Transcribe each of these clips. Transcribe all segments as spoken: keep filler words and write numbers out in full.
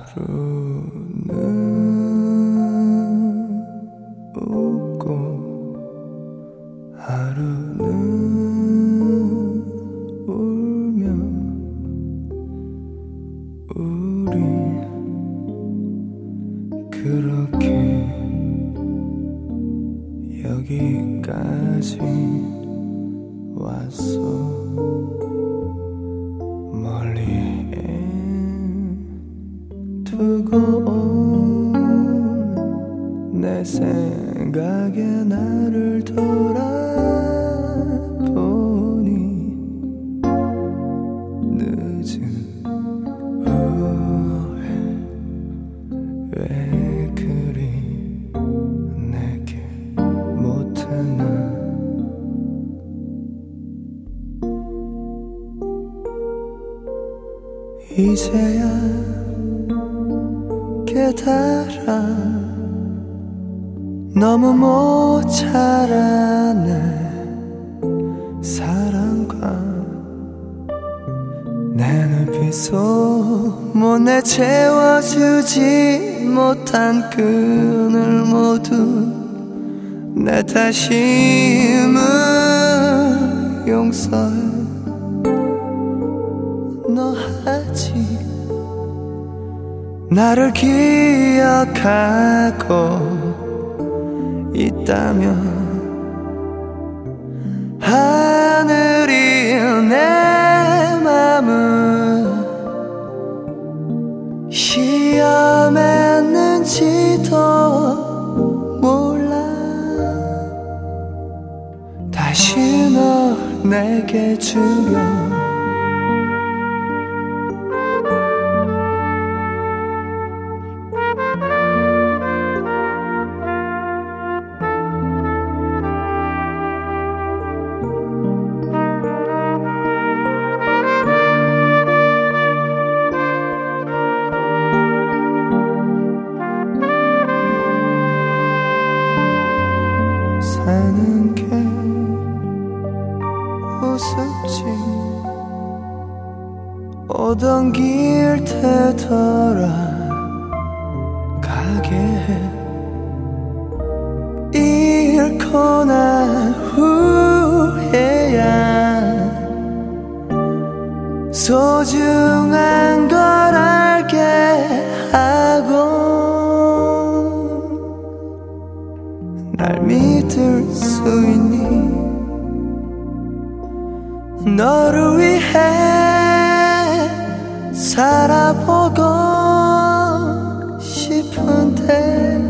하루는 웃고 하루는 울며 우리 그렇게 여기까지 왔어. 멀리에 두고 온 내 생각에 나를 돌아보니 늦은 후에 왜 그리 내게 못하나. 이제야 깨달아 너무 모자라네. 사랑과 내 눈빛 소문에 채워주지 못한 끈을 모두 내 탓임을 용서해. 너 아직 나를 기억하고 있다면 하늘이 내 맘을 시험했는지도 몰라. 다시 너 내게 주려. 사는 게 우습지 오던 길 되돌아가게 해. 잃고 난 후에야 소중한 걸 알게 하고 날 믿을 수 있니? 너를 위해 살아보고 싶은데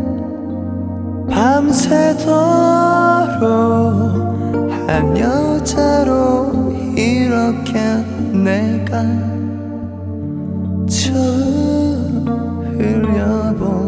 밤새도록 한 여자로 이렇게 내가 저 흘려보